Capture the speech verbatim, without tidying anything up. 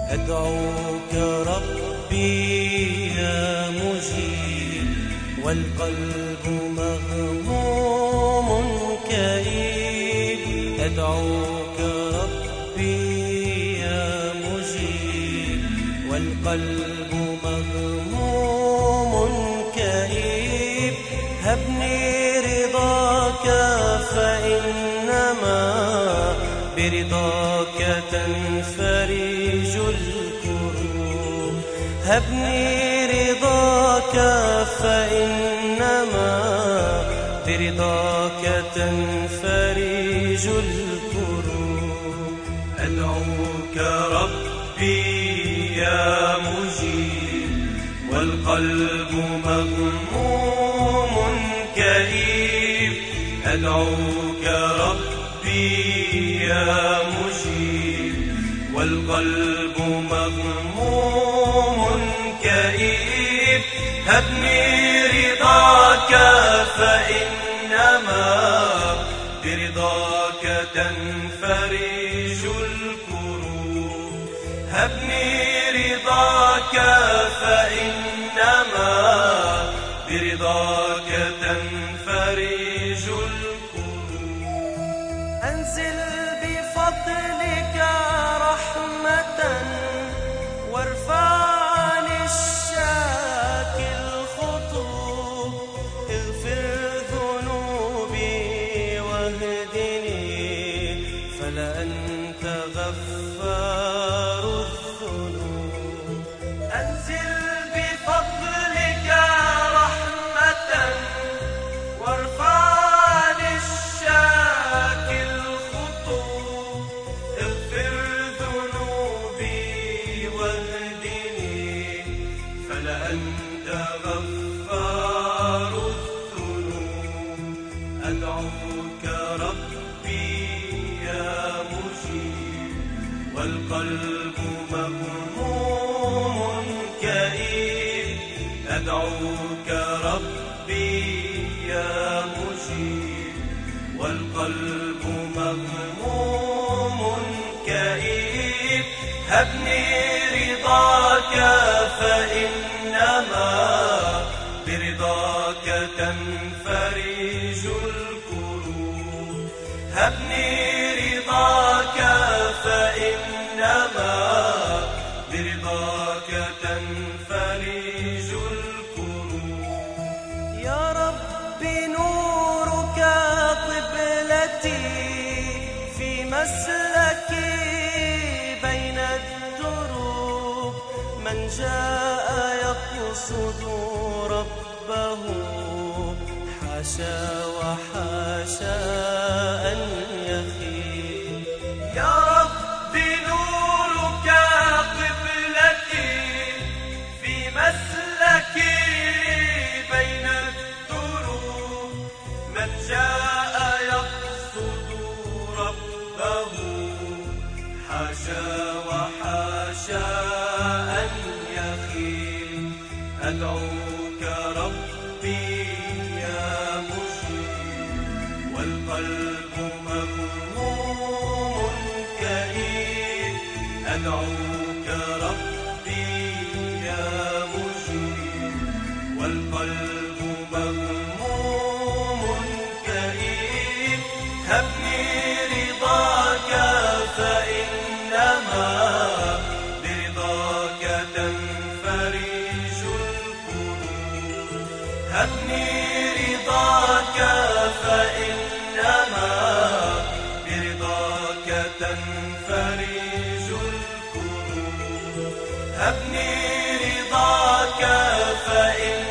أدعوك ربي يا مجيب، والقلب مغموم كئيب. أدعوك ربي يا مجيب، والقلب مغموم كئيب. هبني رضاك فإنما برضاك تنفرج الكروب. هبني رضاك فإنما برضاك تنفرج الكروب. أدعوك ربي يا مجيب، والقلب مغموم كئيب. أدعوك ربي يا مجيب، والقلب مغموم كئيب. هبني رضاك فإنما برضاك تنفرج الكروب. هبني رضاك فإنما برضاك تنفرج الكروب. أنزل بفضلك رحمة، وارفع عن الشاكي الخطوب. اغفر ذنوبي واهدني، فلأنت غفار الذنوب. أنزل بفضلك رحمة، وارفع عن الشاكي الخطوب. اغفر ذنوبي واهدني، فلأنت غفار الذنوب. أدعوك ربي يا مجيب، والقلب مغموم كئيب. أدعوك ربي يا مجيب، والقلب مغموم كئيب. هبني رضاك فإنما برضاك تنفرج الكروب. هبني رضاك فإنما برضاك تنفرج الكروب. يا رب نورك قبلتي، في مسلكي بين الدروب. من جاء يقصد ربه، حاشا وحاشا أن يخيب. يا رب نورك قبلتي، في مسلكي بين الدروب. من جاء يقصد ربه، حاشا وحاشا أن يخيب. أدعوك ربي يا مجيب، والقلب مغموم كئيب. أدعوك ربي يا مجيب، والقلب مغموم كئيب. هبني رضاك فإنما برضاك تنفرج الكروب. هبني رضاك فإنما برضاك تنفرج الكروب. هبني رضاك فإنما